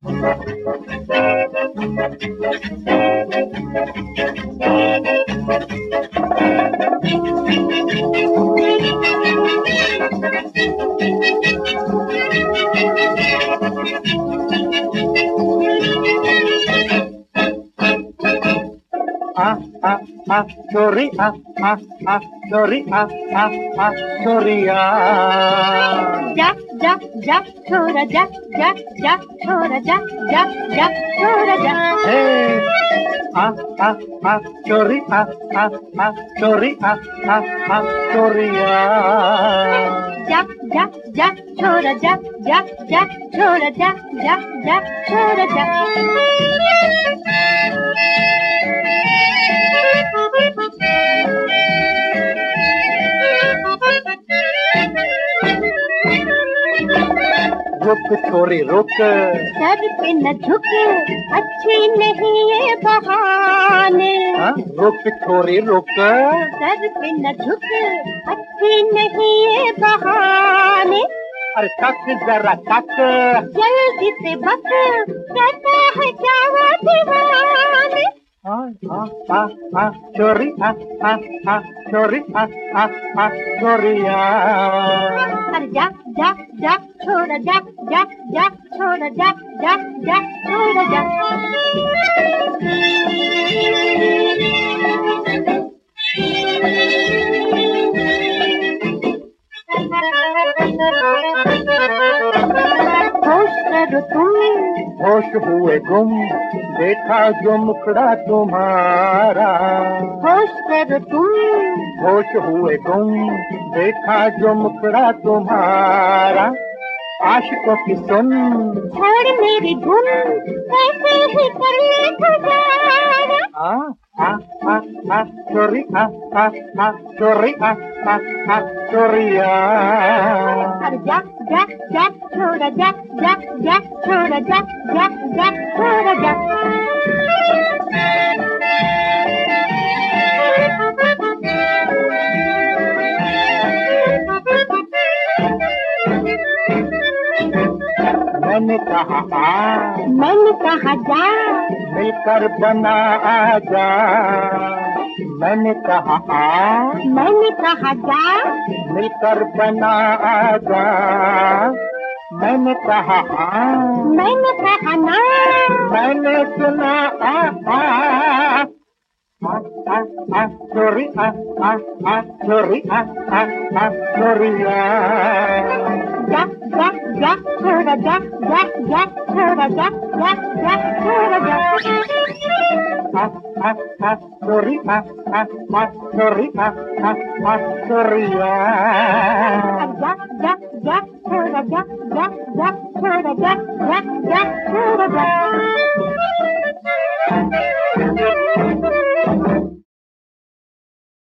चोरी चोरी चोरिया जा जा जा छोरा जा जा जा छोरा जा जा जा छोरा जा चोरी चोरी चोरिया जा जा जा छोरा जा जा जा छोरा जा जा जा छोरा जा रुक छोरी रुक, सर पे न झुक, अच्छे नहीं ये बहाने। रुक छोरी रुक, सर पे न झुक, अच्छे नहीं ये बहाने। अरे तक जरा तक, जल्दी से बक, कहता है क्या वो दीवाने। चोरी चोरी चोरिया अरे जा जा जा छोड़ा जा जा जा छोड़ा जा जा जा छोड़ा जा होश करो तुम, होश हुए गुम, देखा जो मुखड़ा तुम्हारा। होश करो तुम, होश हुए गुम, देखा जो मुखड़ा तुम्हारा। आशिकों की सुन, छोड़ मेरी धुन, कैसे ही कर ले गुजारा। चोरी चोरी चोरिया अरे जा जा जा छोड़ा जा जा जा छोड़ा जा जा जा छोड़ा जा मैंने कहा जा मिलकर बना आजा। मैंने कहा जा मिलकर बना आजा। मैंने कहा ना, मैंने सुना चोरी चोरी चोरिया जा जा जा छोड़ा जा जा जा छोड़ा जा जा जा छोड़ा जा चोरी चोरी चोरिया जा जा जा छोड़ा जा जा जा छोड़ा जा जा जा छोड़ा जा